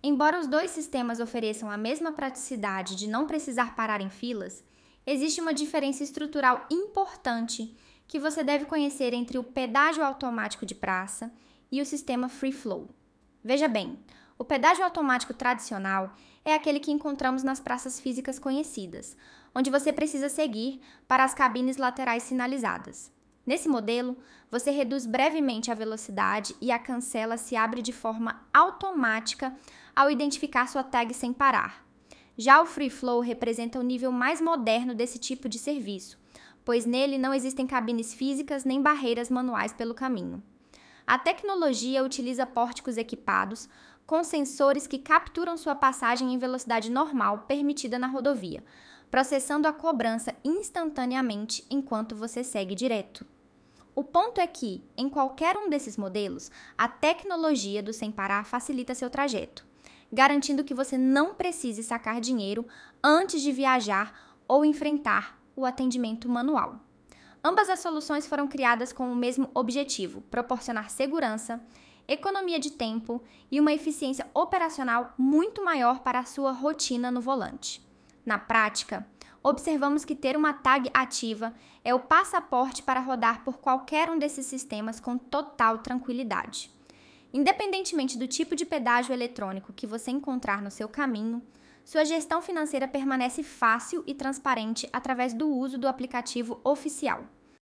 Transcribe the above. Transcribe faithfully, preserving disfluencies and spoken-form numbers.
Embora os dois sistemas ofereçam a mesma praticidade de não precisar parar em filas, existe uma diferença estrutural importante que você deve conhecer entre o pedágio automático de praça e o sistema Free Flow. Veja bem, o pedágio automático tradicional é aquele que encontramos nas praças físicas conhecidas, onde você precisa seguir para as cabines laterais sinalizadas. Nesse modelo, você reduz brevemente a velocidade e a cancela se abre de forma automática ao identificar sua tag sem parar. Já o Free Flow representa o nível mais moderno desse tipo de serviço, pois nele não existem cabines físicas nem barreiras manuais pelo caminho. A tecnologia utiliza pórticos equipados com sensores que capturam sua passagem em velocidade normal permitida na rodovia, processando a cobrança instantaneamente enquanto você segue direto. O ponto é que, em qualquer um desses modelos, a tecnologia do sem parar facilita seu trajeto, garantindo que você não precise sacar dinheiro antes de viajar ou enfrentar o atendimento manual. Ambas as soluções foram criadas com o mesmo objetivo: proporcionar segurança, economia de tempo e uma eficiência operacional muito maior para a sua rotina no volante. Na prática, observamos que ter uma tag ativa é o passaporte para rodar por qualquer um desses sistemas com total tranquilidade. Independentemente do tipo de pedágio eletrônico que você encontrar no seu caminho, sua gestão financeira permanece fácil e transparente através do uso do aplicativo oficial.